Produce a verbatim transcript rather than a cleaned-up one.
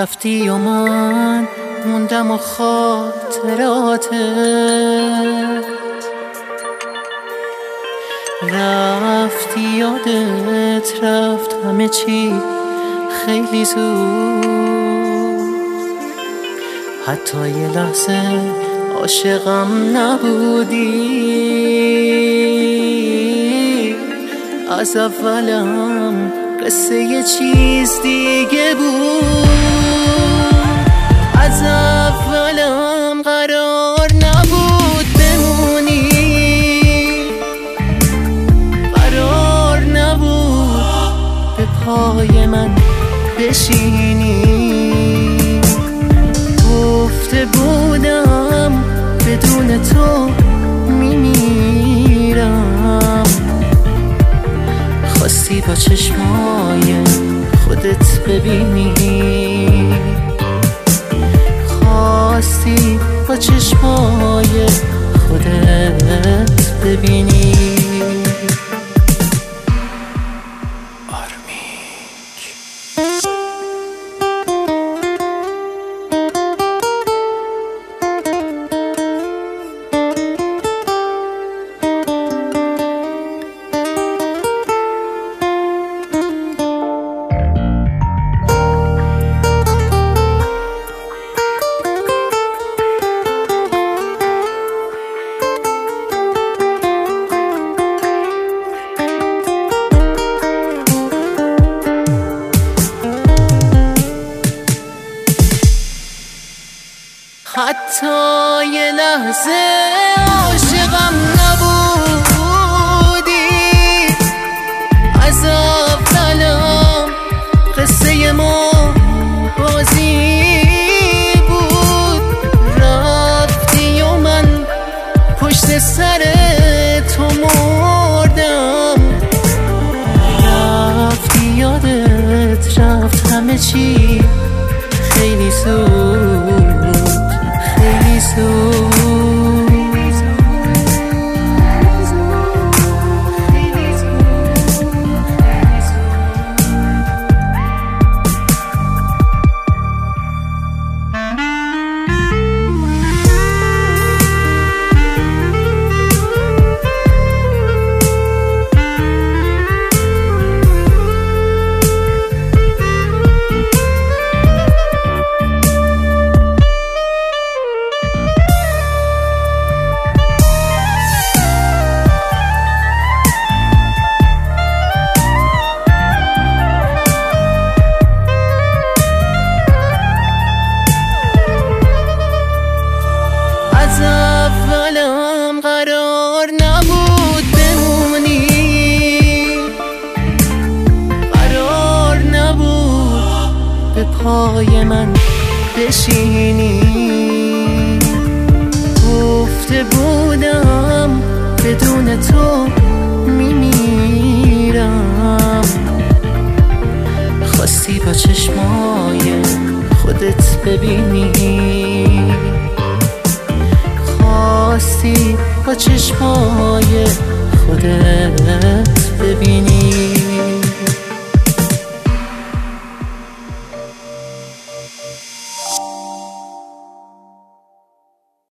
رفتی و من موندم و خاطراتت رفتی، یادت رفت همه چی خیلی زود، حتی یه لحظه عاشقم نبودی. از اولم قصه یه چیز دیگه بود، از اولم قرار نبود بمونی، قرار نبود به پای من بشینی. گفته بودم بدون تو میمیرم، خواستی با چشمای خودت ببینی، خواستی با چشمای خودت ببینی. حتی یه لحظه عاشقم نبودی، از اولم قصه ما بازی بود. رفتی و من پشت سر تو مردم، رفتی، یادت رفت همه چی خیلی زود، خیلی زود. قرار نبود بمونی، قرار نبود به پای من بشینی. گفته بودم بدون تو میمیرم، خواستی با چشمای خودت ببینی، خواستی با چشمای خودت ببینی.